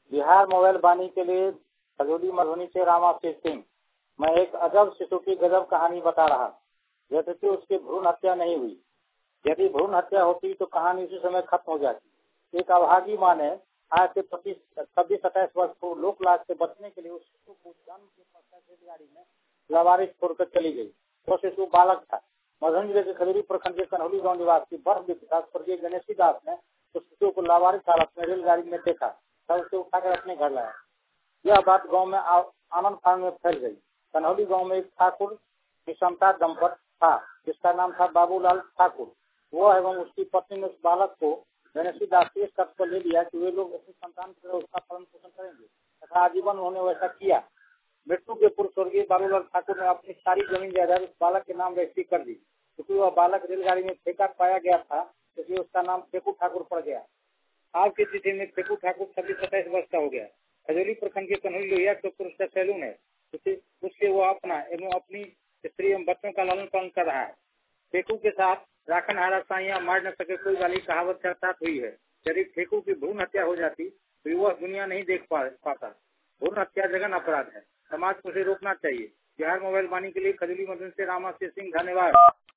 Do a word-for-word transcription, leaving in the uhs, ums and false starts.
Bihar mobile बानी के लिए खजूली मधुबनी से रामाशीष सिंह। मैं एक अजब शिशु की गजब कहानी बता रहा। जैसे कि उसकी भ्रूण हत्या नहीं हुई। यदि भ्रूण हत्या होती तो कहानी उसी समय खत्म हो जाती। एक अभागी माँ ने आज से पच्चीस छब्बीस सत्ताईस वर्ष को लोक लाज से बचने के लिए उस शिशु को जन्म के पश्चात रेलगाड़ी में लावारिस छोड़कर चली गई। वो शिशु बालक था। मधुबनी जिले के खजूरी प्रखंड के कन्हौली गाँव निवासी बर्फ विकास स्वर्गीय गणेशी दास ने उस शिशु को लावारिस हालत में रेलगाड़ी में देखा, तब उसे उठाकर अपने घर लाया। यह बात गांव में आनंद फान में फैल गई। कन्हौली गांव में एक ठाकुर निशमता दंपत था जिसका नाम था बाबूलाल ठाकुर। वो एवं उसकी पत्नी ने उस बालक को गणेशी दास से इस शर्त पर ले लिया कि वे लोग अपनी संतान की तरह उसका पालन पोषण करेंगे तथा आजीवन उन्होंने वैसा किया। मृत्यु के पूर्व स्वर्गीय बाबूलाल ठाकुर ने अपनी सारी जमीन जायदाद उस बालक के नाम रजिस्ट्री कर दी। क्योंकि वह बालक रेलगाड़ी में फेंका पाया गया था, इसलिए उसका नाम फेकू ठाकुर पड़ गया। आज की तिथि में फेकू ठाकुर छब्बीस सत्ताईस वर्ष का हो गया। खजूरी प्रखंड के कन्हौली लोहिया चौक उसका सैलून है। उससे वो अपना एवं अपनी स्त्री एवं बच्चों का लालन पालन कर रहा है। फेकू के साथ राखन हारा साइया मार न सके कोई वाली कहावत चर्चा हुई है। यदि फेकू की भ्रूण हत्या हो जाती तो वह दुनिया नहीं देख पा, पाता। भ्रूण हत्या जघन्य अपराध है। समाज को उसे रोकना चाहिए। बिहार मोबाइल बानी के लिए खजूली मधुबनी से रामाशीष सिंह, धन्यवाद।